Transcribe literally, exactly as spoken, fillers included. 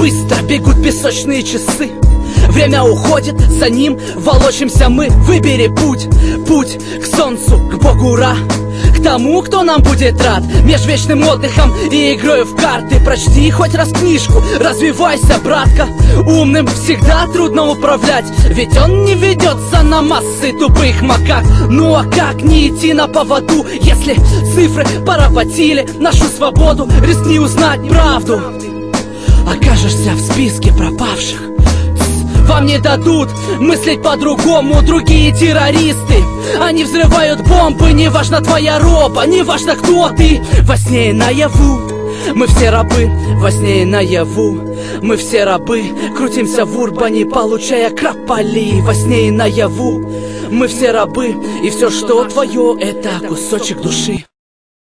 Быстро бегут песочные часы, время уходит, за ним волочимся мы. Выбери путь, путь к солнцу, к Богу Ра, к тому, кто нам будет рад. Меж вечным отдыхом и игрой в карты прочти хоть раз книжку, развивайся, братка. Умным всегда трудно управлять, ведь он не ведется на массы тупых макак. Ну а как не идти на поводу, если цифры поработили нашу свободу? Рискни узнать правду, окажешься в списке пропавших. Вам не дадут мыслить по-другому другие террористы. Они взрывают бомбы, неважно твоя роба, неважно кто ты. Во сне и наяву мы все рабы, во сне и наяву мы все рабы. Крутимся в урбане, получая крапали. Во сне и наяву мы все рабы, и все, что твое, это кусочек души.